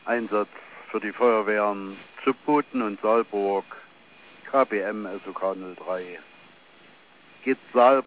Einsatz für die Feuerwehren Züppoten und Saalburg, KBM SOK 03. Geht Saal